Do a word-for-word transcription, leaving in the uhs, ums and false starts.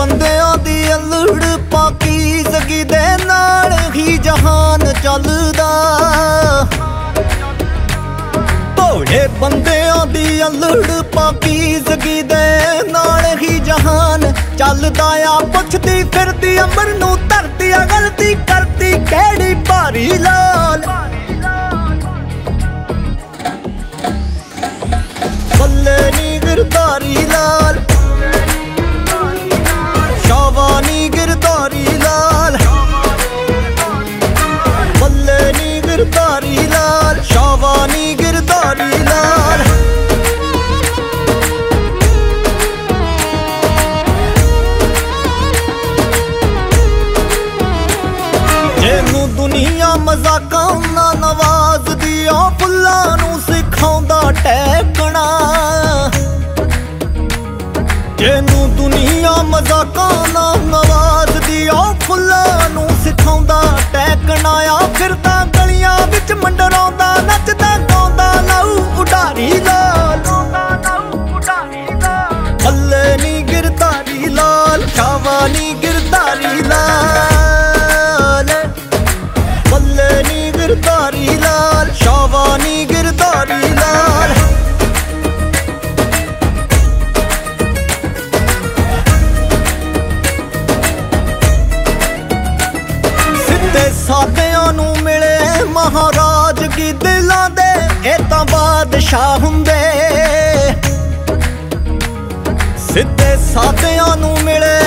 ਬੰਦਿਆਂ ਦੀ ਅਲੜ ਪਾਕੀਜ਼ਗੀ ਦੇ ਨਾਲ ਹੀ ਜਹਾਨ ਚੱਲਦਾ। ਭੋਲੇ ਬੰਦਿਆਂ ਦੀ ਅਲੜ ਪਾਕੀਜ਼ਗੀ ਦੇ ਨਾਲ ਹੀ ਜਹਾਨ ਚੱਲਦਾ ਆ। ਪੁੱਛਦੀ ਫਿਰਦੀ ਅਮਰ ਨੂੰ ਧਰਤੀ ਆ, ਗਲਤੀ ਕਰਦੀ ਕਿਹੜੀ ਭਾਰੀ ਲਾਲ। ਬੱਲੇ ਨੀ ਗਿਰਧਾਰੀ ਲਾਲ, ਸ਼ਾਵਾ ਨੀ ਗਿਰਧਾਰੀ ਲਾਲ। ਬੱਲੇ ਨੀ ਗਿਰਧਾਰੀ ਲਾਲ, ਸ਼ਾਵਾ ਨੀ ਗਿਰਧਾਰੀ ਲਾਲ। ਜਿਹਨੂੰ ਦੁਨੀਆ ਮਜ਼ਾਕਾਂ ਨਾਲ ਨਵਾਜ਼ਦੀ ਆ, ਫੁੱਲਾਂ ਨੂੰ ਸਿਖਾਉਂਦਾ ਟਹਿਕਣਾ। ਜਿਹਨੂੰ ਦੁਨੀਆ ਮਜ਼ਾਕਾਂ ਨਾਲ ਨਵਾਜ਼ਦੀ ਆ, ਫੁੱਲਾਂ ਨੂੰ ਸਿਖਾਉਂਦਾ ਟਹਿਕਣਾ ਆ। ਫਿਰਦਾ ਗਲੀਆਂ ਵਿੱਚ ਮੰਡਰਾਉਂਦਾ, ਨੱਚਦਾ ਗਾਉਂਦਾ ਲਾਊ ਉਡਾਰੀ ਲਾਲ। ਬੱਲੇ ਨੀ ਗਿਰਧਾਰੀ ਲਾਲ, ਸ਼ਾਵਾ ਨੀ ਗਿਰਧਾਰੀ ਲਾਲ। ਬੱਲੇ ਨੀ ਗਿਰਧਾਰੀ ਲਾਲ, ਸ਼ਾਵਾ ਨੀ ਗਿਰਧਾਰੀ ਲਾਲ। ਸਿੱਧੇ ਸਾਧਿਆਂ ਨੂੰ ਮਿਲੇ ਮਹਾਰਾਜ ਕੀ ਦਿਲਾਂ ਦੇ, ਇਹ ਤਾਂ ਬਾਦਸ਼ਾਹ ਹੁੰਦੇ। ਸਿੱਧੇ ਸਾਧਿਆਂ ਨੂੰ ਮਿਲੇ